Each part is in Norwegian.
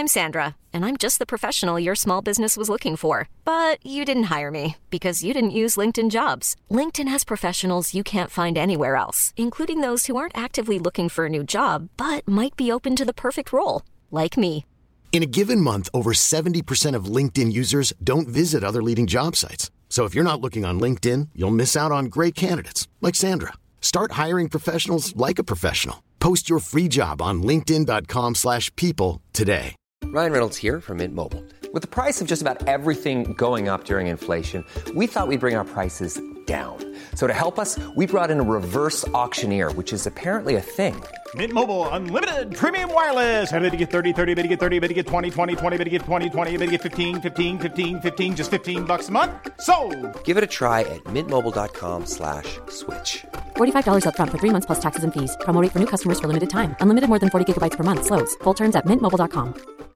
I'm Sandra, and I'm just the professional your small business was looking for. But you didn't hire me because you didn't use LinkedIn Jobs. LinkedIn has professionals you can't find anywhere else, including those who aren't actively looking for a new job, but might be open to the perfect role, like me. In a given month, over 70% of LinkedIn users don't visit other leading job sites. So if you're not looking on LinkedIn, you'll miss out on great candidates like Sandra. Start hiring professionals like a professional. Post your free job on linkedin.com/people today. Ryan Reynolds here from Mint Mobile. With the price of just about everything going up during inflation, we thought we'd bring our prices down. So to help us, we brought in a reverse auctioneer, which is apparently a thing. Mint Mobile Unlimited Premium Wireless. How to get 30, 30, bit to get 30, bit to get 20, 20, 20, bit to get 20, 20, bit to get 15, 15, 15, 15, just $15 a month? Sold! Give it a try at mintmobile.com/switch. $45 up front for 3 months plus taxes and fees. Promo rate for new customers for limited time. Unlimited more than 40 gigabytes per month. Slows full terms at mintmobile.com.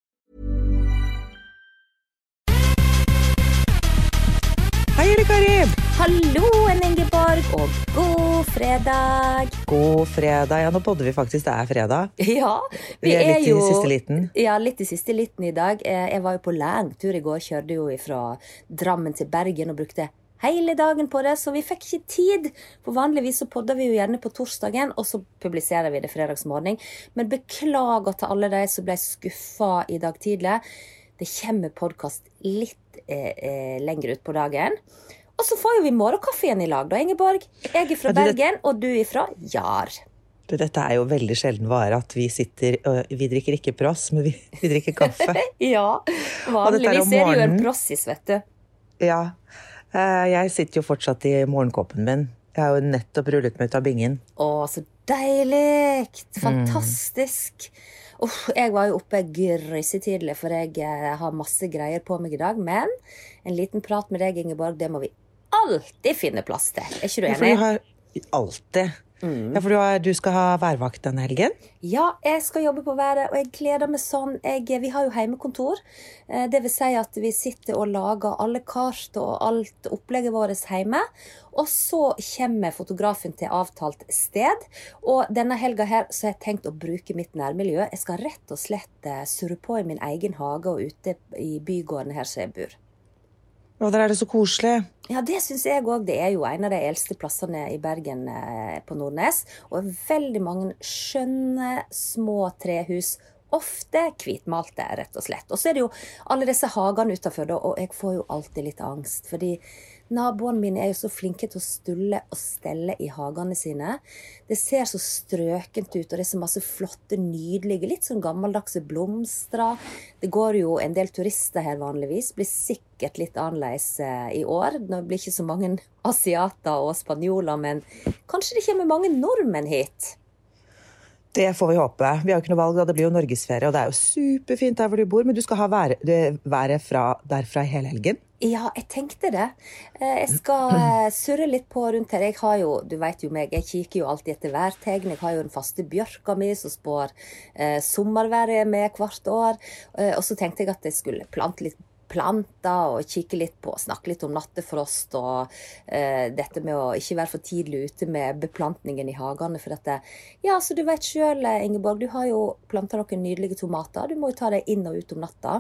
Hei, Karib! Hallo, Ingeborg, og god fredag. God fredag. Ja, nå podder vi faktisk. Det er fredag. Ja, vi er litt i siste liten. Ja, litt i siste liten i dag. Jeg var jo på langtur i går, kjørte jo fra Drammen til Bergen og brukte hele dagen på det, så vi fikk ikke tid. For vanligvis så podder vi jo gjerne på torsdagen, og så publiserer vi det fredagsmorgen. Men beklager til alle de som ble skuffet i dag tidlig. Det kommer podcast litt lenger ut på dagen. Og så får jo vi morgenkaffen i lag da, Ingeborg. Jeg er fra Bergen, og du er fra Jar. Dette er jo veldig sjelden vare at vi sitter, vi drikker ikke pross, men vi drikker kaffe. Ja, vanligvis er det jo en prossis, vet du. Ja, jeg sitter jo fortsatt i morgenkåpen min. Jeg har jo nettopp rullet meg ut av bingen. Å, så deilig! Fantastisk! Jeg var jo oppe grysetidlig, for jeg har masse greier på meg i dag, men en liten prat med deg, Ingeborg, det må vi alltid finne plass til. Er ikke du enig? Ja, for du har alltid. Ja, for du skal ha værvakt denne helgen? Ja, jeg skal jobbe på været, og jeg gleder meg sånn. Vi har jo heimekontor. Det vil si at vi sitter og lager alle kart og alt opplegget vårt hjemme. Og så kommer fotografen til avtalt sted. Og denne helga her så har jeg tenkt å bruke mitt nærmiljø. Jeg skal rett og slett surre på i min egen hage og ute i bygården her som jeg bor. Og der er det så koselig. Ja, det synes jeg også. Det er jo en av de eldste plassene i Bergen på Nordnes. Og veldig mange skjønne små trehus. Ofte hvitmalte, rett og slett. Og så er det jo alle disse hagene utenfor, og jeg får jo alltid litt angst. Fordi naboene mine er jo så flinke til å stulle og stelle i hagene sine. Det ser så strøkent ut, og det er så masse flotte, nydelige, litt sånn gammeldagse blomstre. Det går jo en del turister her vanligvis. Blir sikkert litt annerledes i år. Det blir ikke så mange asiater og spanjoler, men kanskje det kommer mange nordmenn hit. Det får vi håpe. Vi har jo ikke noe valg, da. Det blir jo norgesferie, og det er jo superfint der hvor du bor, men du skal ha været derfra i hele helgen? Ja, jeg tenkte det. Jeg skal surre litt på rundt her. Jeg har jo, du vet jo meg, jeg kikker jo alltid etter værtegn. Jeg har jo den faste bjørka mi som spår sommerværet med hvert år. Og så tenkte jeg at jeg skulle plante litt planter og kikke litt på, snakke litt om nattefrost og dette med å ikke være for tidlig ute med beplantningen i hagene, for dette. Ja, så du vet selv, Ingeborg, du har jo plantet noen nydelige tomater. Du må jo ta det inn og ut om natta.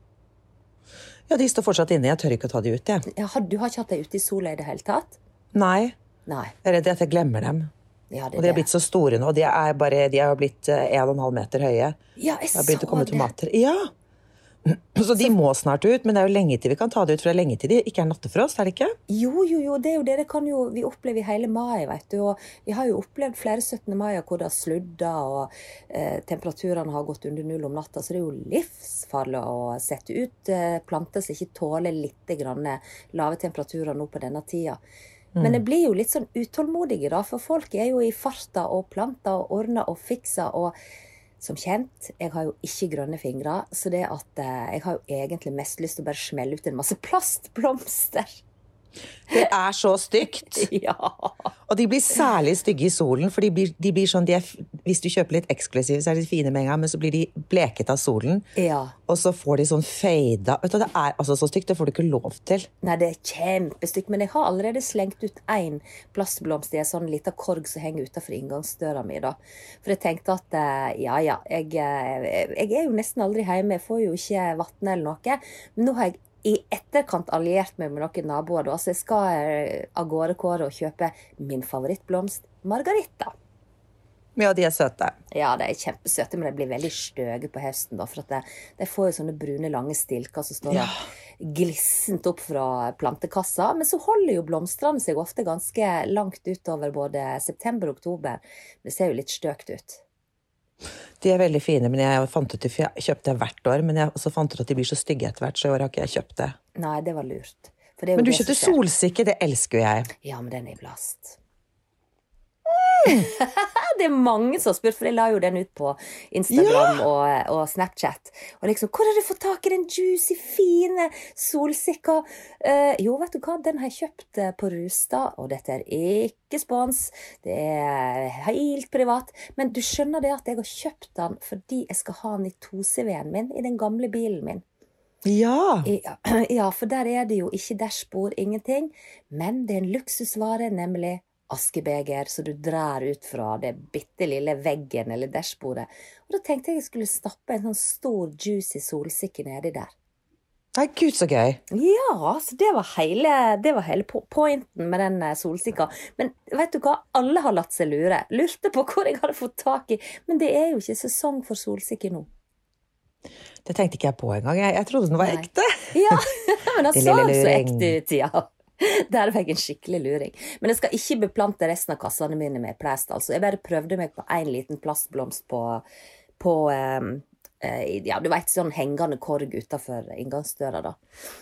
Ja, de står fortsatt inne. Jeg tør ikke å ta de ut, jeg. Ja, du har ikke hatt det ute i sola i det hele tatt? Nei. Nei. Jeg er redd at jeg glemmer dem. Ja, og de har blitt så store nå. De har blitt 1,5 meter høye. Ja, jeg så det. Det har begynt å komme tomater. Ja! Så de må snart ut, men det er jo lenge til vi kan ta det ut, for det er lenge til de ikke er nattefrost, er det ikke? Jo, det er jo det. Det kan jo vi oppleve i hele mai, vet du. Og vi har jo opplevd flere 17. mai hvor det har sluddet, og temperaturene har gått under null om natta, så det er jo livsfarlig å sette ut planter som ikke tåler litt lave temperaturer nå på denne tida. Men det blir jo litt sånn utålmodige da, for folk er jo i farta og planter og ordner og fikser, og som kjent, jeg har jo ikke grønne fingre, så det at jeg har jo egentlig mest lyst til å bare smelle ut en masse plastblomster. Det så stygt. Ja. Og de blir særlig stygge i solen, for de blir sånn, hvis du kjøper litt eksklusiv, så de fine med en gang, men så blir de bleket av solen. Ja. Og så får de sånn feida. Vet du, det altså så stygt, det får du ikke lov til. Nei, det kjempestygt, men jeg har allerede slengt ut en plastblomst i en sånn liten korg som henger utenfor inngangsdøra mi da. For jeg tenkte at, jeg jo nesten aldri hjemme, jeg får jo ikke vatten eller noe, men nå har jeg i etterkant alliert meg med noen naboer da, så jeg skal av gårde Kåre og kjøpe min favorittblomst, Margarita. Ja, de søte. Ja, de kjempesøte, men de blir veldig støge på høsten da, for at de får jo sånne brune, lange stilker som står glissent opp fra plantekassa, men så holder jo blomstrene seg ofte ganske langt utover både september og oktober. Det ser jo litt støkt ut. De veldig fine, men jeg fant ut jeg kjøpte det hvert år, men jeg også fant ut at de blir så stygge etter hvert, så i år har ikke jeg kjøpt det. Nei, det var lurt. For det men du kjøpte solsikke, det elsker jo jeg. Ja, men den i blast. Det mange som har spurt, for jeg la jo den ut på Instagram og Snapchat. Og liksom, hvor har du fått tak i den juicy, fine solsikka? Jo, vet du hva, den har jeg kjøpt på Rustad, og dette ikke spons, det helt privat. Men du skjønner det at jeg har kjøpt den fordi jeg skal ha den i 2CV-en min, i den gamle bilen min. Ja. Ja, for der det jo ikke dashbord, ingenting, men det en luksusvare, nemlig askebeger, så du drar ut fra det bittelille veggen eller dashbordet. Og da tenkte jeg skulle stappe en sånn stor, juicy solsikke nedi der. Nei, Gud, så gøy. Ja, så det var hele pointen med den solsikka. Men vet du hva? Alle har latt seg lure. Lurte på hvor jeg hadde fått tak i, men det jo ikke sesong for solsikke nå. Det tenkte ikke jeg på engang. Jeg trodde den var ekte. Ja, men den så så ekte ut, ja. Der var jeg en skikkelig luring. Men jeg skal ikke beplante resten av kassene mine med plast, altså. Jeg bare prøvde meg på en liten plastblomst på ja, du vet, sånn hengende korg utenfor inngangsdøra da.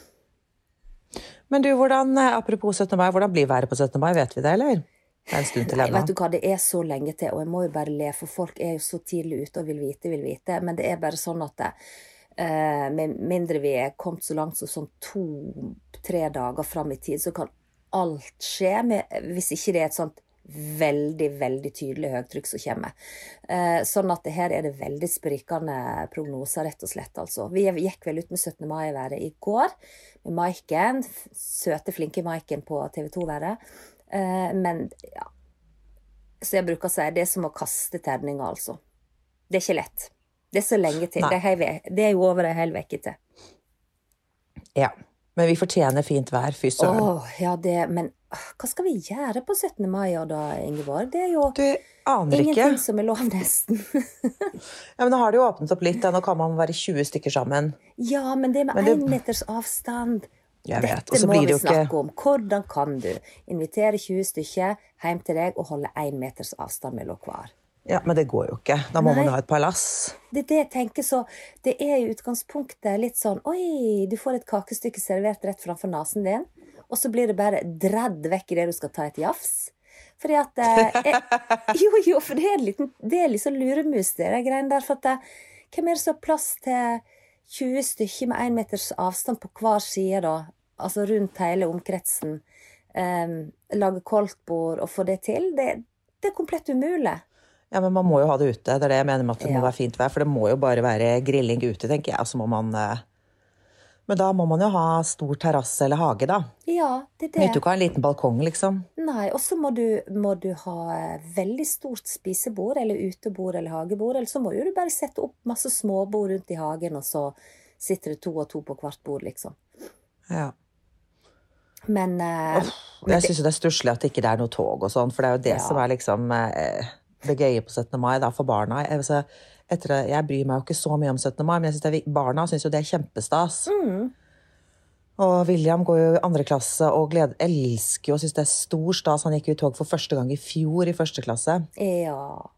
Men du, apropos 17. mai, hvordan blir været på 17. mai, vet vi det, eller? Det en stund til enda. Vet du hva, det så lenge til, og jeg må jo bare le, for folk jo så tidlig ute og vil vite, men det bare sånn at med mindre vi kommet så langt så sånn 2-3 dager frem i tid, så kan alt skje, hvis ikke det et sånt veldig, veldig tydelig høytrykk som kommer. Sånn at det her det veldig sprikende prognoser, rett og slett, altså. Vi gikk vel ut med 17. mai-været i går, med Maiken, søte, flinke Maiken på TV2-været. Men, ja, så jeg bruker å si, det som å kaste terninger, altså. Det ikke lett. Det så lenge til. Det jo over en hel vekk til. Ja, men vi fortjener fint vær, fy søren. Ja, men hva skal vi gjøre på 17. mai da, Ingeborg? Det jo du aner ingenting som lov nesten. Ja, men nå har det jo åpnet opp litt, nå kan man være 20 stykker sammen. Ja, men det med 1 meters avstand. Jeg vet, dette må vi snakke om. Hvordan kan du invitere 20 stykker hjem til deg og holde 1 meters avstand mellom hver? Ja, men det går jo ikke. Da må man ha et palass. Det jeg tenker så, det i utgangspunktet litt sånn, oi, du får et kakestykke servert rett framfor nasen din, og så blir det bare dradd vekk i det du skal ta et jafs. Fordi at, jo, for det liksom luremus det greiene der, for at hvem det så plass til 20 stykker med 1 meters avstand på hver side da, altså rundt hele omkretsen, lage koldtbord og få det til, det komplett umulig. Ja, men man må jo ha det ute, det det jeg mener med at det må være fint vær, for det må jo bare være grilling ute, tenker jeg, og så må man... Men da må man jo ha stor terrasse eller hage da. Ja, det. Nytter jo ikke ha en liten balkong, liksom. Nei, og så må du ha veldig stort spisebord, eller utebord, eller hagebord, eller så må du bare sette opp masse småbord rundt i hagen, og så sitter det 2 og 2 på hvert bord, liksom. Ja. Men... jeg synes jo det stusselig at det ikke er noe tog og sånn, for det jo det som liksom... det gøye på 17. mai da, for barna. Jeg bryr meg jo ikke så mye om 17. mai, men jeg synes barna synes jo det kjempestas. Og William går jo i 2. klasse og elsker jo, synes det stor stas. Han gikk jo i tog for første gang i fjor i 1. klasse. Ja.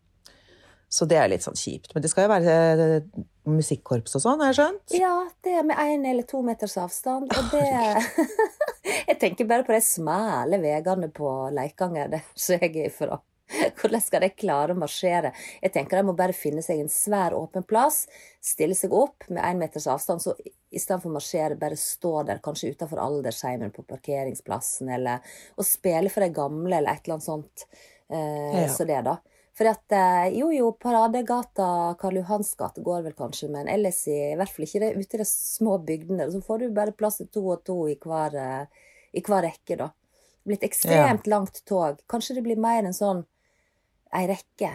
Så det litt sånn kjipt. Men det skal jo være musikkorps og sånn, har jeg skjønt? Ja, det med 1 eller 2 meters avstand. Og det... Jeg tenker bare på de smale vegene på Leikanger, der så jeg ifra. Hvordan skal de klare å marsjere? Jeg tenker de må bare finne seg en svær åpen plass, stille seg opp med 1 meters avstand, så i stedet for å marsjere, bare stå der, kanskje utenfor aldersheimen på parkeringsplassen, eller å spille for de gamle, eller et eller annet sånt. Så det da. For at, Paradegata, Karl Johans gate går vel kanskje, men ellers i hvert fall ikke ute i de små bygdene, så får du bare plass til 2 og 2 i hver rekke da. Det blir et ekstremt langt tog. Kanskje det blir mer enn sånn ei rekke.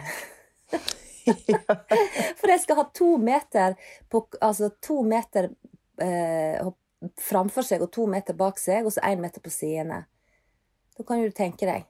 For jeg skal ha 2 meter altså 2 meter framfor seg og 2 meter bak seg, og så 1 meter på sidene. Da kan du tenke deg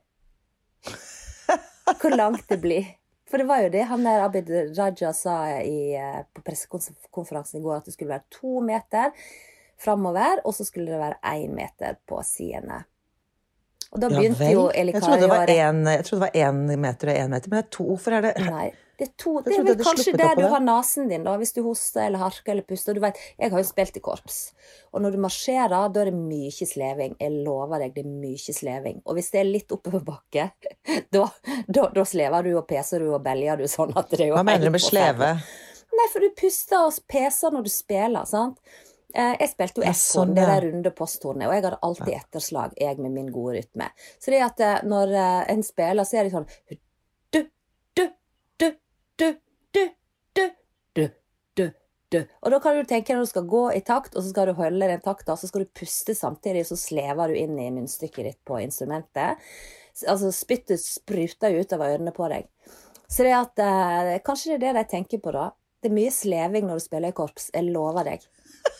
hvor langt det blir. For det var jo det han der Abid Raja sa på pressekonferansen i går, at det skulle være 2 meter fremover, og så skulle det være 1 meter på sidene. Og da begynte jo Eli Kari Jeg trodde det var 1 meter og 1 meter, men det er 2, hvorfor er det? Nei, det er 2, det er vel kanskje der du har nasen din da, hvis du hoster eller harker eller puster. Du vet, jeg har jo spilt i korps, og når du marsjerer, da er det mye sleving. Jeg lover deg, det er mye sleving. Og hvis det er litt oppover bakke, da slever du og peser du og belger du sånn at det er jo... Hva mener du med sleve? Nei, for du puster og peser når du spiller, sant? Jeg spilte jo F-horn, det der runde posthornet, og jeg hadde alltid etterslag, jeg med min gode rytme. Så det at når en spiller, så er det sånn du, du, du, du, du, du, du, du, du. Og da kan du tenke når du skal gå i takt, og så skal du holde den takta, og så skal du puste samtidig, så slever du inn i munnstykket ditt på instrumentet. Altså spyttet spruter ut av ørene på deg. Så det at, kanskje det er det jeg tenker på da. Det er mye sleving når du spiller i korps, jeg lover deg.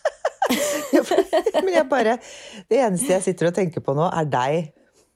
Men det eneste jeg sitter og tenker på nå er deg.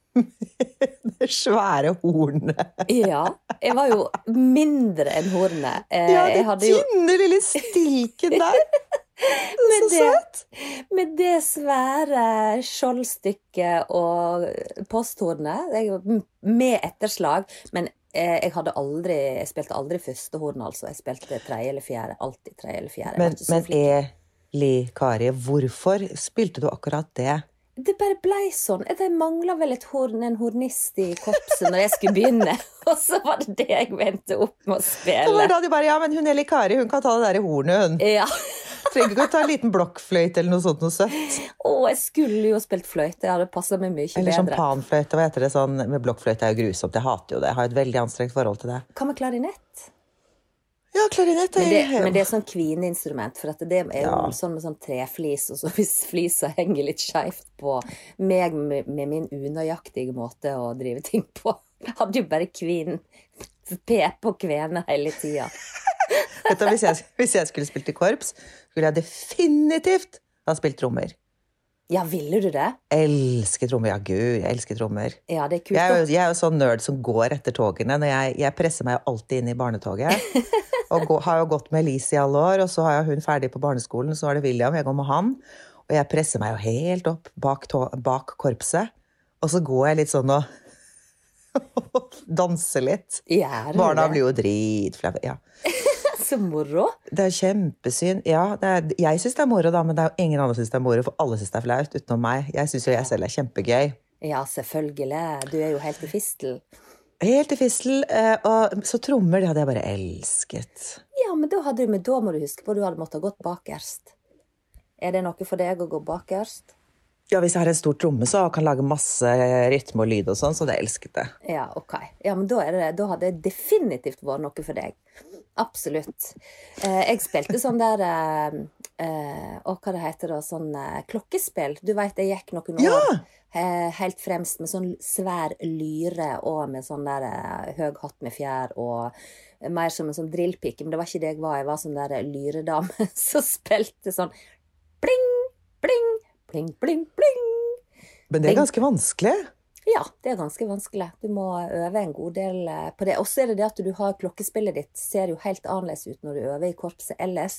Det svære hornet. Ja, jeg var jo mindre enn hornet. Ja, det tynne lille stilken der. Så søt. Med det svære skjoldstykket og posthornet, med etterslag, men jeg spilte aldri første horn, altså. Jeg spilte 3. eller 4, alltid 3. eller 4. Men Eli Kari, hvorfor spilte du akkurat det? Det bare ble sånn. Jeg manglet vel en hornist i korpset når jeg skulle begynne, og så var det jeg ventet opp med å spille. Det var da de bare, ja, men hun Eli Kari, hun kan ta det der i hornet, hun. Ja. Trenger ikke å ta en liten blokkfløyte eller noe sånt, noe søtt. Jeg skulle jo spilt fløyte, jeg hadde passet meg mye bedre. Eller sjampanfløyte, hva heter det sånn, med blokkfløyte er jo grusomt, jeg hater jo det, jeg har et veldig anstrengt forhold til det. Hva med klarinett? Ja, klarinett men det er sånn kvineinstrument, for at det er jo sånn med sånn treflis, og så hvis flisa henger litt skjevt på meg med min unøyaktige måte å drive ting på, hadde jo bare kvinen på kvene hele tiden. Vet du, hvis jeg skulle spilt i korps, skulle jeg definitivt ha spilt trommer. Ja, ville du det? Elsker trommer, ja gud, jeg elsker trommer. Ja, det er kult. Jeg er jo sånn nerd som går etter togene, når jeg presser meg jo alltid inn i barnetoget, og har jo gått med Elise i alle år, og så har jeg hun ferdig på barneskolen, så var det William, jeg går med han, og jeg presser meg jo helt opp bak korpset, og så går jeg litt sånn og danser litt. Barna blir jo dritflaue, ja. Så moro. Det er kjempesyn. Ja, jeg synes det er moro da, men det er jo ingen andre synes det er moro, for alle synes det er flaut utenom meg. Jeg synes jo jeg selv er kjempegøy. Ja, selvfølgelig. Du er jo helt i fistel. Helt i fistel, og så trommer, det hadde jeg bare elsket. Ja, men da må du huske på, du hadde måttet ha gått bakerst. Er det noe for deg å gå bakerst? Ja, hvis jeg har en stor tromme, så kan jeg lage masse rytme og lyd og sånn, så det elsket det. Ja, ok. Ja, men da hadde det definitivt vært noe for deg. Absolutt. Jeg spilte sånn der, hva det heter da, sånn klokkespill. Du vet, jeg gikk noen år helt fremst med sånn svær lyre, og med sånn der høy hatt med fjær, og mer som en sånn drillpike, men det var ikke det jeg var sånn der lyredame, som spilte sånn bling, bling, bling, bling, bling. Men det er ganske vanskelig. Ja, det er ganske vanskelig. Du må øve en god del på det. Og så er det at du har klokkespillet ditt, ser jo helt annerledes ut når du øver i korpset ellers,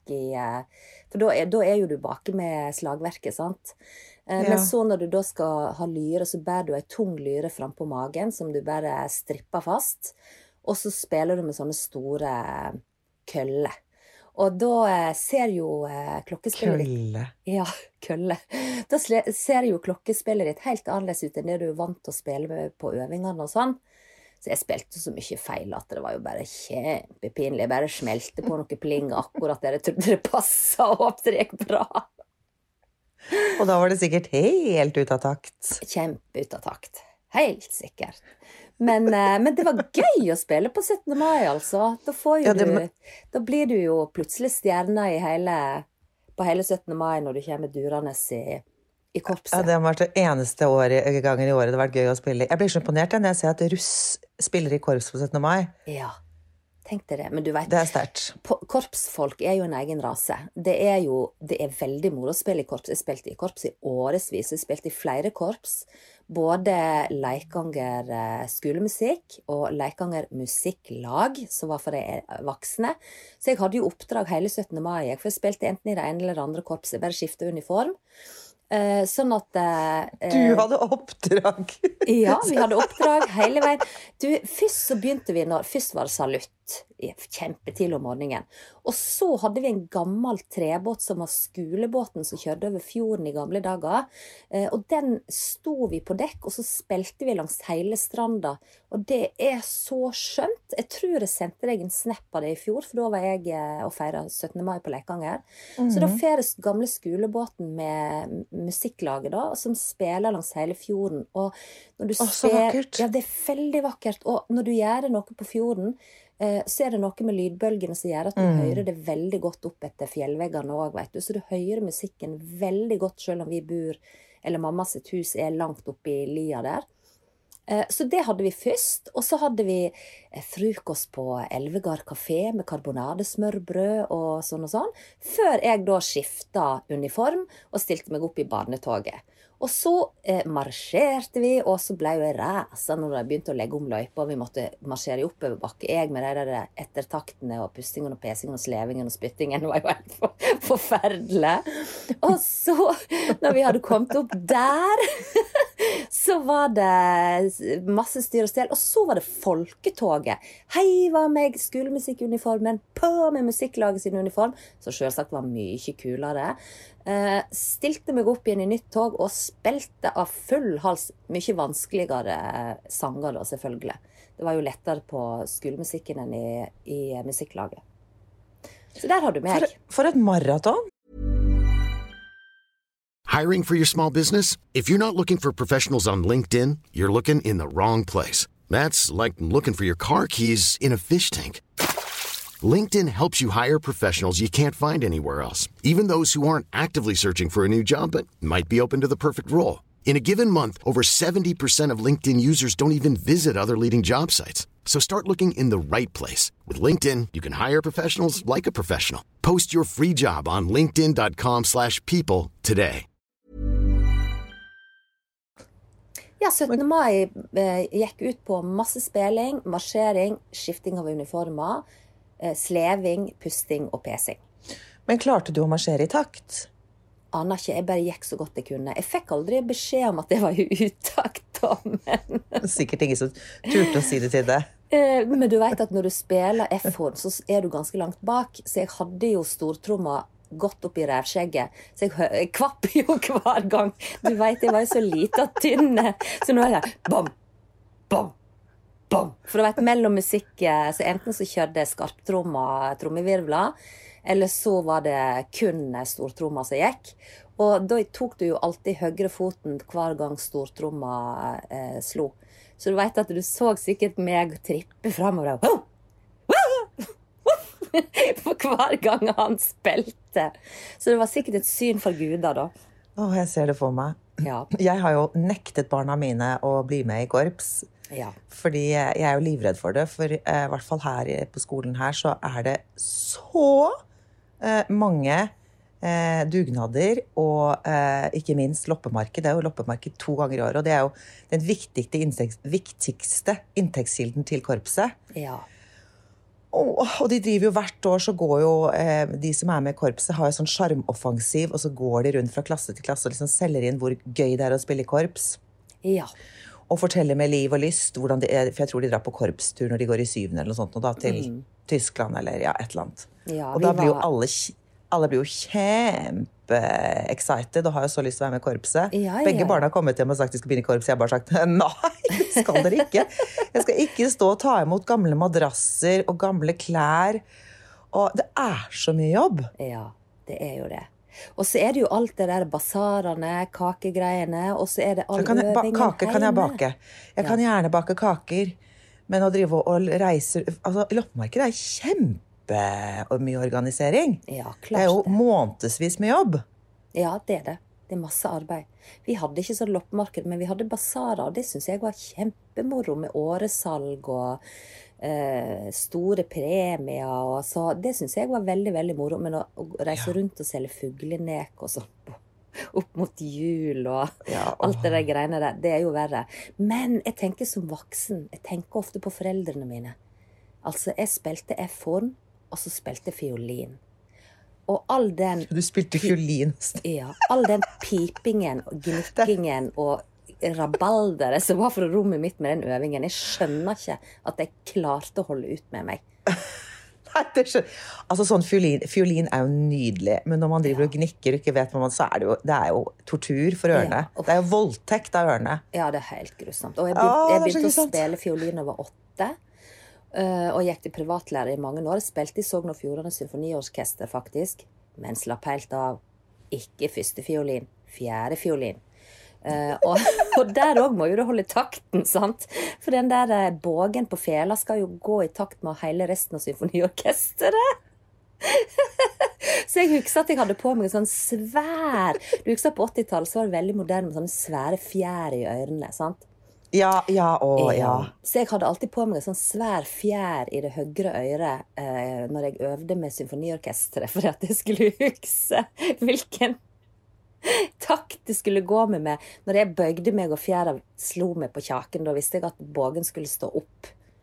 for da er jo du bak med slagverket, sant? Men så når du da skal ha lyre, så bærer du en tung lyre frem på magen, som du bare stripper fast, og så spiller du med sånne store køller. Og da ser jo klokkespillet ditt... Kølle. Ja, kølle. Da ser jo klokkespillet ditt helt annerledes ut enn det du er vant til å spille med på øvingene og sånn. Så jeg spilte så mye feil at det var jo bare kjempepinlig. Jeg bare smelte på noe pling akkurat der jeg trodde det passet og håpte det gikk bra. Og da var det sikkert helt ut av takt. Kjempe ut av takt. Helt sikkert. Men det var gøy å spille på 17. mai, altså. Da, da blir du jo plutselig stjerna på hele 17. mai når du kommer durende i korpset. Ja, det har vært det eneste gangen i året det har vært gøy å spille. Jeg blir så imponert når jeg ser at russ spiller i korps på 17. mai. Ja, tenk deg det. Men du vet, det sterkt. Korpsfolk er jo en egen rase. Det er veldig moro å spille i korps. Jeg spilte i korps i årevis. Jeg spilte i flere korps. Både Leikanger skolemusikk og Leikanger musikklag, som var for de voksne. Så jeg hadde jo oppdrag hele 17. mai. For jeg spilte enten i det ene eller det andre korpset. Jeg bare skiftet uniform. Sånn at du hadde oppdrag. Ja, vi hadde oppdrag hele veien. Først så begynte vi først var det salutt kjempetidlig om morgenen, og så hadde vi en gammel trebåt som var skolebåten som kjørte over fjorden i gamle dager, og den sto vi på dekk, og så spilte vi langs hele stranda, og det er så skjønt. Jeg tror jeg sendte deg en snap av det i fjor, for da var jeg og feiret 17. mai på Leikanger. Så da feres gamle skolebåten med musikklaget da, som spiller langs hele fjorden, og når du så vakkert. Ja, det er veldig vakkert, og når du gjør noe på fjorden, så er det noe med lydbølgene som gjør at du hører det veldig godt opp etter fjellveggene også, vet du. Så du hører musikken veldig godt, selv om vi bor, eller mamma sitt hus er langt oppe i lia der. Så det hadde vi først, og så hadde vi frokost på Elvegard Café med karbonadesmørbrød og sånn, før jeg da skiftet uniform og stilte meg opp i barnetoget. Og så marsjerte vi, og så ble jeg ræsa når jeg begynte å legge om løypa, og vi måtte marsjere i oppoverbakke. Jeg med de der ettertaktene og pustingen og pesingen og slevingen og spyttingen, det var jo helt forferdelig. Og så, når vi hadde kommet opp der, så var det masse styr og stel, og så var det folketoget. Heiva meg skolemusikkuniformen på med musikklaget sin uniform, så selvsagt var mye kulere. Stilte meg opp igjen i nytt tog og spilte av full hals, mye vanskeligere sanger da, selvfølgelig. Det var jo lettere på skolemusikken enn i musikklaget. Så der har du meg. For et maraton! Hiring for your small business? If you're not looking for professionals on LinkedIn, you're looking in the wrong place. That's like looking for your car keys in a fish tank. LinkedIn helps you hire professionals you can't find anywhere else, even those who aren't actively searching for a new job but might be open to the perfect role. In a given month, over 70% of LinkedIn users don't even visit other leading job sites. So start looking in the right place. With LinkedIn, you can hire professionals like a professional. Post your free job on linkedin.com/people today. Ja, 17. mai gikk ut på masse spilling, marsjering, skifting av uniformer, sleving, pusting og pesing. Men klarte du å marsjere i takt? Aner ikke, jeg bare gikk så godt jeg kunne. Jeg fikk aldri beskjed om at det var i utakt, men sikkert ingen som turte å si det til deg. Men du vet at når du spiller F-horn, så er du ganske langt bak, så jeg hadde jo stortromma godt opp i revskjegget, så jeg kvapper jo hver gang. Du vet, jeg var jo så lite og tynne, så nå er det bam, bam, bam. For du vet, mellom musikk, så enten så kjørte skarptromma, trommevirvler, eller så var det kun stortromma som gikk. Og da tok du jo alltid høyre foten hver gang stortromma slo. Så du vet at du så sikkert meg trippe fremover. For hver gang han spilte. Så det var sikkert et syn for Guda da. Jeg ser det for meg. Ja. Jeg har jo nektet barna mine å bli med i korps. Ja. Fordi jeg er jo livredd for det. For i hvert fall her på skolen her så er det så mange dugnader og ikke minst loppemarked. Det er jo loppemarked 2 ganger i året, og det er jo den viktigste inntektskilden til korpset. Ja. Og de driver jo hvert år, så går jo de som er med i korpset har jo sånn sjarmoffensiv, og så går de rundt fra klasse til klasse og liksom selger inn hvor gøy det er å spille i korps. Ja. Og forteller med liv og lyst hvordan det er, for jeg tror de drar på korpstur når de går i 7. eller noe sånt, og da til Tyskland eller ja, et eller annet. Ja, og da blir jo alle blir jo kjempe-excited og har jo så lyst til å være med i korpset. Ja. Begge barna har kommet hjem og sagt de skal begynne i korpset. Jeg har bare sagt, nei, det skal dere ikke. Jeg skal ikke stå og ta imot gamle madrasser og gamle klær. Og det så mye jobb. Ja, det jo det. Og så det jo alt det der basarene, kakegreiene, og så det all øvingen Kaker kan jeg bake. Jeg kan gjerne bake kaker, men å drive og reise... Altså, loppemarkedet kjempemye organisering. Ja, klart det jo månedsvis med jobb. Ja, det. Det masse arbeid. Vi hadde ikke sånn loppemarked, men vi hadde basarer, og det synes jeg var kjempemoro med åresalg og store premier. Og så. Det synes jeg var veldig, veldig moro, men å reise rundt og selge fuglenek og sånn opp mot jul og alt det der greiene der, det jo verre. Men jeg tenker som voksen, jeg tenker ofte på foreldrene mine. Altså, jeg spilte F-horn, og så spilte jeg fiolin. Og all den... Du spilte fiolin. Ja, all den pipingen og gnikkingen og rabaldere som var fra rommet mitt med den øvingen. Jeg skjønner ikke at jeg klarte å holde ut med meg. Nei, altså sånn fiolin jo nydelig, men når man driver og gnikker og ikke vet hva man, så det jo tortur for ørene. Det jo voldtekt av ørene. Ja, det helt grusomt. Og jeg begynte å spille fiolin over 8, og gikk til privatlærer i mange år. Spilte i Sogn og Fjordane Symfoniorkester faktisk, men slapp helt av. Ikke første fiolin, fjerde fiolin. Og der også må jo du holde takten, sant? For den der bågen på fela skal jo gå i takt med hele resten av symfoniorkesteret. Så jeg husker at jeg hadde på meg en sånn svær... Du husker på 80-tallet så var det veldig moderne med sånne svære fjær i ørene, sant? Ja. Så jeg hadde alltid på meg en sånn svær fjær i det høyre øret når jeg øvde med symfoniorkesteret, for at jeg skulle huske hvilken takt det skulle gå med meg. Når jeg bøygde meg og fjæra slo meg på kjaken, da visste jeg at bågen skulle stå opp.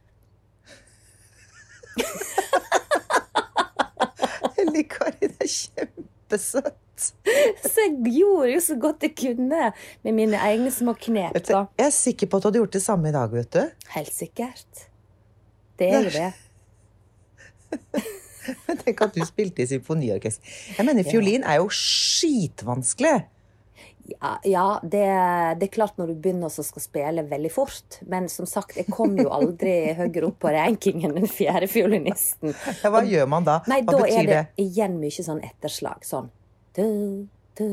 Hellig Kari, det kjempesøtt. Så jeg gjorde jo så godt jeg kunne med mine egne små knep. Jeg sikker på at du hadde gjort det samme i dag, vet du. Helt sikkert. Det jo det. Men tenk at du spilte i symfoniorkester. Jeg mener, fiolin jo skitvanskelig. Ja, det klart når du begynner å skal spille veldig fort. Men som sagt, jeg kom jo aldri høyere opp på rankingen den fjerde fiolinisten. Ja, hva gjør man da? Nei, hva betyr det? Da det igjen mye sånn etterslag. Sånn. Du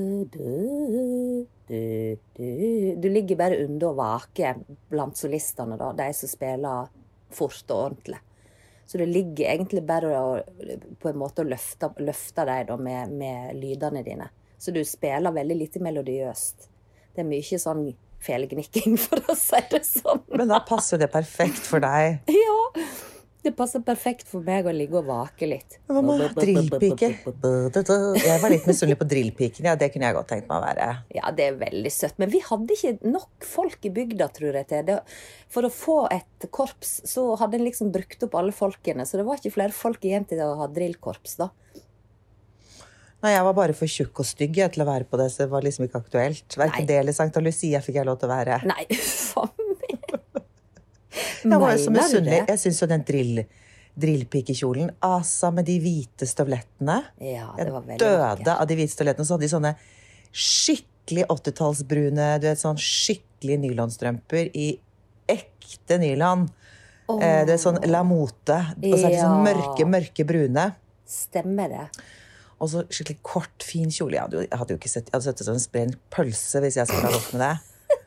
ligger bare under og vaker blant solistene da. De som spiller fort og ordentlig. Så det ligger egentlig bare på en måte å løfte deg da med lydene dine. Så du spiller veldig lite melodiøst. Det mye sånn felgnikking, for å si det sånn. Men da passer det perfekt for deg. Ja, det passer perfekt for meg å ligge og vake litt. Hva med drillpike? Jeg var litt misunnelig på drillpiken. Ja, det kunne jeg godt tenkt meg å være. Ja, det veldig søtt. Men vi hadde ikke nok folk i bygda, tror jeg, til det. For å få et korps, så hadde en liksom brukt opp alle folkene. Så det var ikke flere folk igjen til å ha drillkorps, da. Nei, jeg var bare for tjukk og stygg til å være på det, så det var liksom ikke aktuelt. Hverken det eller Sankta Lucia fikk jeg lov til å være. Nei, faen meg. Jeg var jo så misunnelig. Jeg synes jo den drillpikekjolen, altså med de hvite støvlettene. Ja, det var veldig vakkert. Jeg døde av de hvite støvlettene, så hadde de sånne skikkelig 80-tallsbrune, du vet, sånn skikkelig nylonstrømper i ekte nyland. Det sånn lamote, og så det sånn mørke brune. Stemmer det. Og så skikkelig kort, fin kjole. Jeg hadde jo ikke sett, jeg hadde sett det som en sprent pølse hvis jeg skulle ha gått med det.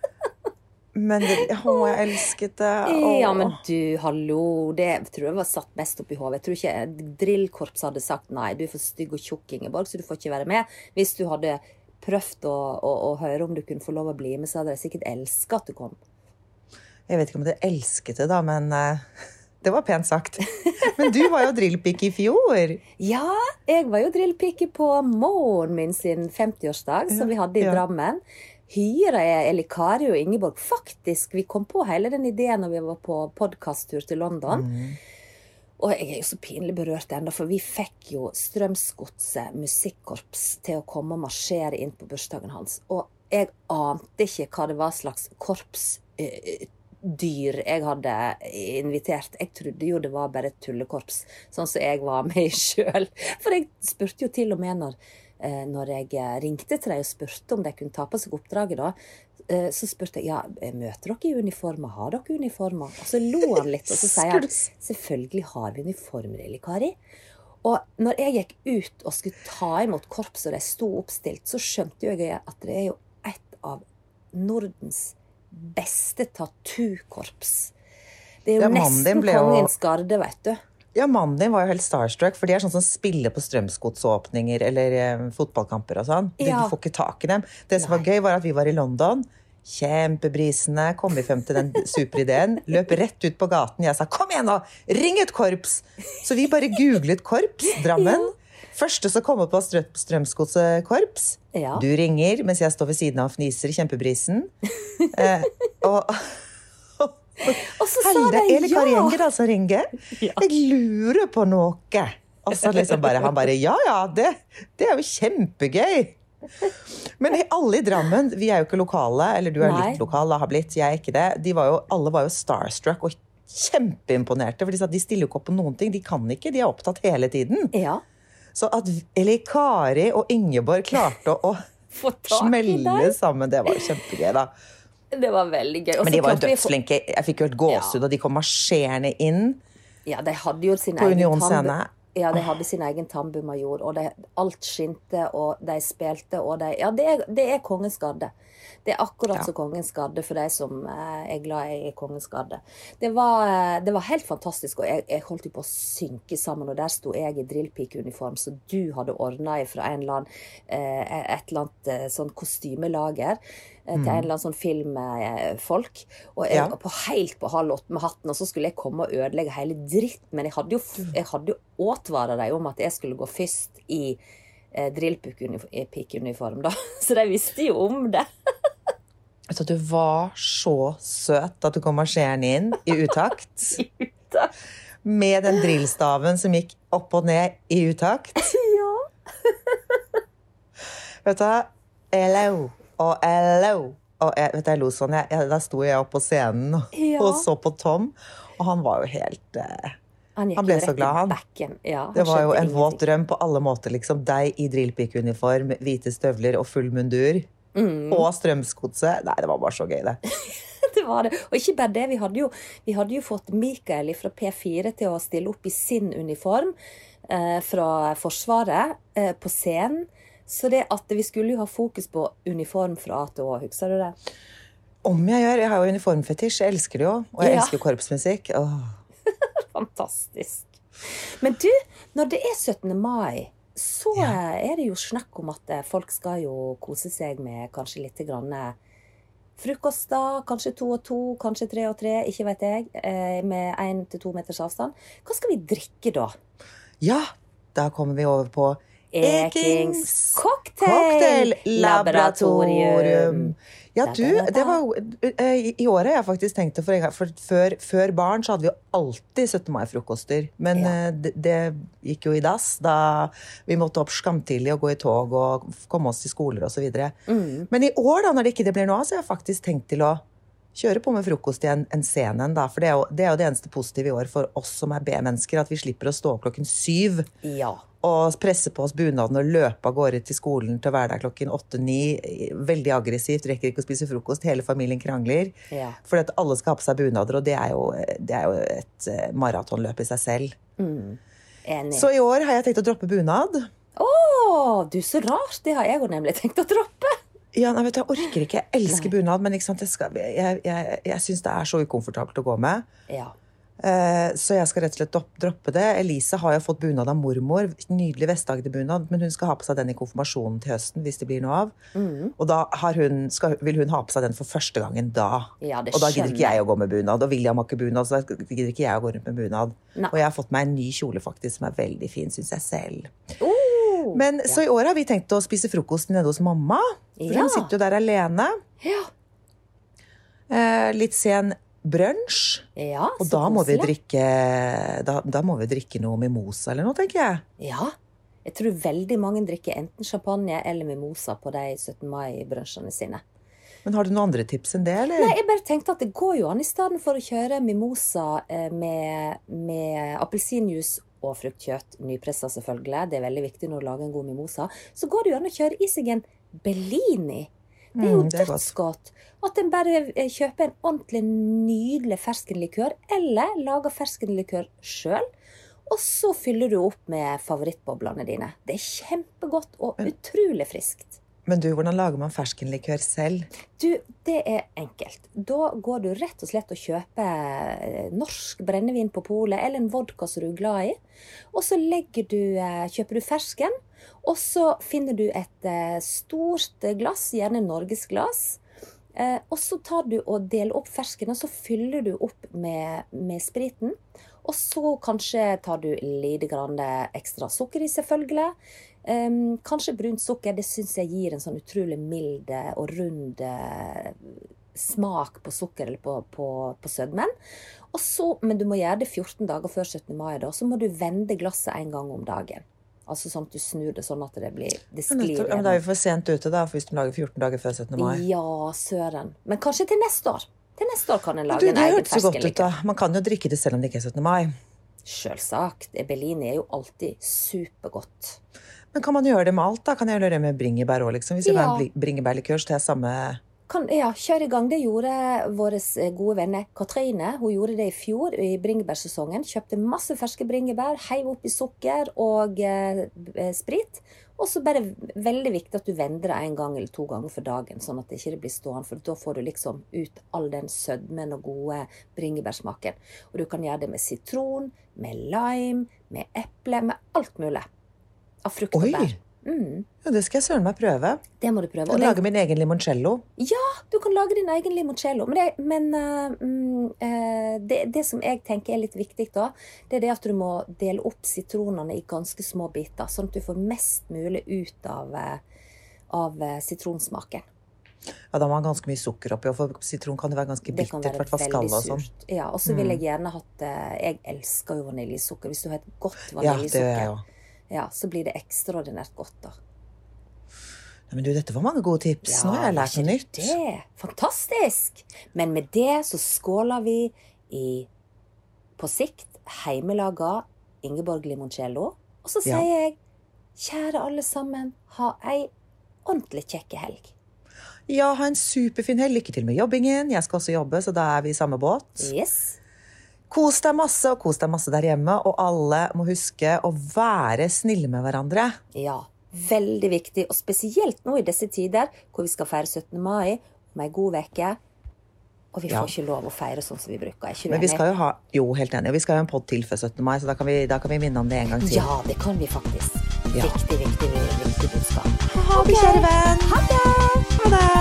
Men jeg elsket det. Ja, men du, hallo, det tror jeg var satt mest opp i hodet. Jeg tror ikke drillkorps hadde sagt nei, du for stygg og tjukk, Ingeborg, så du får ikke være med. Hvis du hadde prøvd å høre om du kunne få lov å bli med, så hadde jeg sikkert elsket at du kom. Jeg vet ikke om jeg elsket det da, men... Det var pent sagt. Men du var jo drillpike i fjor. Ja, jeg var jo drillpike på moren min sin 50-årsdag, som vi hadde i Drammen. Hyra Eli Kari og Ingeborg. Faktisk, vi kom på hele den ideen når vi var på podcasttur til London. Og jeg jo så pinlig berørt enda, for vi fikk jo Strømsgodset musikkorps til å komme og marsjere inn på bursdagen hans. Og jeg ante ikke hva det var slags korps dyr jeg hadde invitert. Jeg trodde jo det var bare et tullekorps, sånn som jeg var med i selv. For jeg spurte jo til og med når jeg ringte til deg og spurte om de kunne ta på seg oppdraget da, så spurte jeg, ja, møter dere i uniformer? Har dere uniformer? Og så lo han litt, og så sier han, selvfølgelig har vi uniformer, Lille Kari. Og når jeg gikk ut og skulle ta imot korps, og de sto oppstilt, så skjønte jeg at det er jo et av Nordens beste tattoo-korps. Det er jo nesten kongens garde, vet du. Ja, mannen din var jo helt starstruck, for de er sånn som spiller på strømsgodsåpninger eller fotballkamper og sånn. Du får ikke tak i dem. Det som var gøy var at vi var i London, kjempebrisende, kom vi frem til den superideen, løp rett ut på gaten, jeg sa, kom igjen nå, ring et korps! Så vi bare googlet korps, Drammen. Første som kom opp av strømsgodskorps, du ringer, mens jeg står ved siden av og fniser i kjempebrisen. Og så sa de Eller Kari Engedal som ringer. Jeg lurer på noe. Og så liksom bare, han bare, ja, det er jo kjempegøy. Men alle i Drammen, vi er jo ikke lokale, eller du er litt lokal, har blitt, jeg er ikke det. Alle var jo starstruck og kjempeimponerte, for de stiller jo ikke opp på noen ting, de kan ikke, de er opptatt hele tiden. Ja. Så at Kari og Ingeborg klarte å smelle sammen, det var kjempegøy da. Det var veldig gøy. Men de var jo dødsflinke. Jeg fikk jo helt gåsehud, og de kom marsjerende inn ja, de hadde jo sin på Union Scene. Ja, de hadde sin egen tambumajor, og alt skinte, og de spilte, og det er kongens garde. Det er akkurat så kongens garde for de som er glad i kongens garde. Det var helt fantastisk, og jeg holdt jo på å synke sammen, og der sto jeg i drillpikeuniform, så du hadde ordnet fra et eller annet sånn kostymelager, til en eller annen sånn filmfolk, og jeg helt på 7:30 med hatten, og så skulle jeg komme og ødelegge hele dritt, men jeg hadde jo åtvaret deg om at jeg skulle gå først i drillpikeuniform da, så de visste jo om det. Så du var så søt at du kom marsjerende inn i utakt. Med den drillstaven som gikk opp og ned i utakt. Ja. Vet du, hello. Og jeg lo sånn, da sto jeg opp på scenen og så på Tom, og han var jo helt, han ble så glad han. Det var jo en våt drøm på alle måter, liksom, deg i drillpikeuniform, hvite støvler og full mundur, og strømsgodset. Nei, det var bare så gøy det. Det var det, og ikke bare det, vi hadde jo fått Mikael fra P4 til å stille opp i sin uniform fra Forsvaret på scenen. Så det at vi skulle jo ha fokus på uniform fra A til Å, husker du det? Om jeg gjør, jeg har jo uniformfetisj, jeg elsker det jo, og jeg elsker korpsmusikk. Fantastisk. Men du, når det er 17. mai, så er det jo snakk om at folk skal jo kose seg med kanskje litt grann frokost da, kanskje 2 og 2, kanskje 3 og 3, ikke vet jeg, med 1 til 2 meters avstand. Hva skal vi drikke da? Ja, da kommer vi over på Ekings cocktail-laboratorium. Ja, du, det var jo i året jeg faktisk tenkte, for før barn så hadde vi jo alltid 17. mai-frokoster, men det gikk jo i dass da vi måtte opp skamtidlig og gå i tog og komme oss til skoler og så videre. Men i år da, når det ikke blir noe av, så har jeg faktisk tenkt til å kjøre på med frokost i en scene da, for det er jo det eneste positive i år for oss som er B-mennesker, at vi slipper å stå 7:00. Ja. Og presse på oss bunaden og løpe av gårde til skolen til hverdag 8-9, veldig aggressivt, rekker ikke å spise frokost, hele familien krangler, for at alle skal ha på seg bunader, og det er jo et maratonløp i seg selv. Enig. Så i år har jeg tenkt å droppe bunad. Du, så rart, det har jeg jo nemlig tenkt å droppe. Ja, nei, vet du, jeg orker ikke, jeg elsker bunad, men ikke sant, jeg synes det er så ukomfortabelt å gå med. Ja. Så jeg skal rett og slett droppe det. Elise har jo fått bunad av mormor, nydelig Vest-Agder-bunad, men hun skal ha på seg den i konfirmasjonen til høsten, hvis det blir noe av. Og da vil hun ha på seg den for første gangen da. Ja, og da gidder ikke jeg å gå med bunad, og William har ikke bunad, så da gidder ikke jeg å gå rundt med bunad. Og jeg har fått meg en ny kjole faktisk, som er veldig fin, synes jeg selv. Men så i år har vi tenkt å spise frokost nede hos mamma, for hun sitter jo der alene. Ja. Litt sen brunch. Ja, og da må vi drikke da må vi drikke noe mimosa eller noe, tenker jeg. Ja, jeg tror veldig mange drikker enten champagne eller mimosa på de 17. mai-brunchene sine. Men har du noen andre tips enn det, eller? Nei, jeg bare tenkte at det går jo an I stedet for å kjøre mimosa med appelsinjuice og fruktkjøtt, nypressa selvfølgelig, det veldig viktig når du lager en god mimosa, så går det jo an å kjøre I seg en Bellini. Det jo dødsgodt. At en bare kjøper en ordentlig nydelig ferskenlikør, eller lager ferskenlikør selv, og så fyller du opp med favorittboblene dine. Det kjempegodt og utrolig friskt. Men du, hvordan lager man ferskenlikør selv? Du, det enkelt. Da går du rett og slett og kjøper norsk brennevin på polet, eller en vodka som du glad I, og så kjøper du fersken, og så finner du et stort glass, gjerne Norges glass, og så tar du og deler opp fersken, og så fyller du opp med spriten, og så kanskje tar du litt grann ekstra sukker I selvfølgelig. Kanskje brunt sukker, det synes jeg gir en sånn utrolig mild og rund smak på sukker eller på sødmen. Og så, men du må gjøre det 14 dager før 17. mai da, så må du vende glasset en gang om dagen. Altså sånn at du snur det sånn at det sklir. Men da jo for sent ute da, for hvis du lager 14 dager før 17. mai. Ja, søren. Men kanskje til neste år. Til neste år kan en lage en egen ferskenlikør. Man kan jo drikke det selv om det ikke 17. mai. Selvsagt. Bellini jo alltid supergodt. Men kan man gjøre det med alt da? Kan jeg gjøre det med bringebær også, liksom? Hvis jeg har en bringebærlikør, så tar jeg samme... kjør I gang. Det gjorde våre gode venner Katrine. Hun gjorde det I fjor I bringebærsesongen. Kjøpte masse ferske bringebær, heiv opp I sukker og sprit. Og så bare veldig viktig at du vender det 1 gang eller 2 ganger for dagen, sånn at det ikke blir stående, for da får du liksom ut all den sødmen og gode bringebærsmaken. Og du kan gjøre det med sitron, med lime, med eple, med alt mulig. Av frukt og bær. Ja, det skal jeg søren meg prøve. Det må du prøve. Og lage min egen limoncello. Ja, du kan lage din egen limoncello. Men det som jeg tenker litt viktig da, det det at du må dele opp sitronene I ganske små biter, sånn at du får mest mulig ut av sitronsmaken. Ja, da må man ganske mye sukker oppi, og for sitron kan det være ganske bittert, det kan være veldig surt. Ja, og så vil jeg gjerne jeg elsker jo vaniljesukker. Hvis du har et godt vaniljesukker. Ja, det gjør jeg jo. Ja, så blir det ekstraordinært godt da. Ja, men du, dette var mange gode tips. Nå har jeg lært noe nytt. Det fantastisk! Men med det så skåler vi på sikt heimelaga Ingeborg limoncello. Og så sier jeg, kjære alle sammen, ha en ordentlig kjekke helg. Ja, ha en superfin helg. Lykke til med jobbingen. Jeg skal også jobbe, så da vi I samme båt. Yes. Kos deg masse, og kos deg masse der hjemme, og alle må huske å være snille med hverandre. Ja, veldig viktig, og spesielt nå I disse tider, hvor vi skal feire 17. mai, med en god veke, og vi får ikke lov å feire sånn som vi bruker. Men vi skal jo helt enig, og vi skal jo ha en podd til før 17. mai, så da kan vi minne om det en gang til. Ja, det kan vi faktisk. Viktig budskap. Ha det, kjære venn. Ha det. Ha det.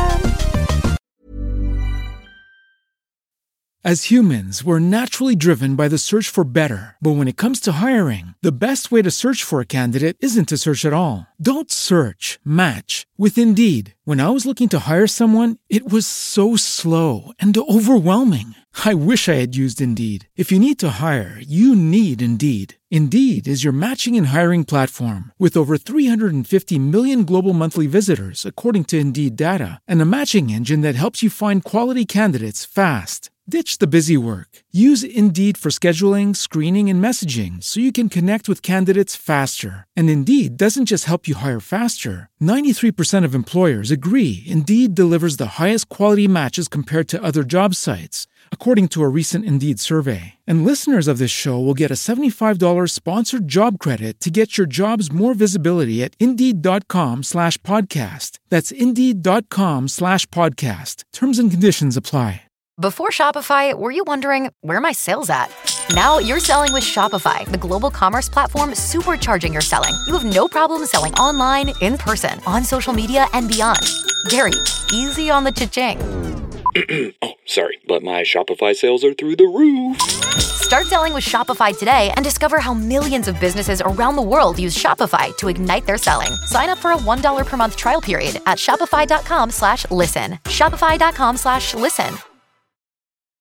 As humans, we're naturally driven by the search for better. But when it comes to hiring, the best way to search for a candidate isn't to search at all. Don't search, match with Indeed. When I was looking to hire someone, it was so slow and overwhelming. I wish I had used Indeed. If you need to hire, you need Indeed. Indeed is your matching and hiring platform with over 350 million global monthly visitors, according to Indeed data, and a matching engine that helps you find quality candidates fast. Ditch the busy work. Use Indeed for scheduling, screening, and messaging so you can connect with candidates faster. And Indeed doesn't just help you hire faster. 93% of employers agree Indeed delivers the highest quality matches compared to other job sites, according to a recent Indeed survey. And listeners of this show will get a $75 sponsored job credit to get your jobs more visibility at Indeed.com/podcast. That's Indeed.com/podcast. Terms and conditions apply. Before Shopify, were you wondering, where are my sales at? Now you're selling with Shopify, the global commerce platform supercharging your selling. You have no problem selling online, in person, on social media, and beyond. Gary, easy on the cha-ching. Oh, sorry, but my Shopify sales are through the roof. Start selling with Shopify today and discover how millions of businesses around the world use Shopify to ignite their selling. Sign up for a $1 per month trial period at shopify.com/listen. Shopify.com/listen.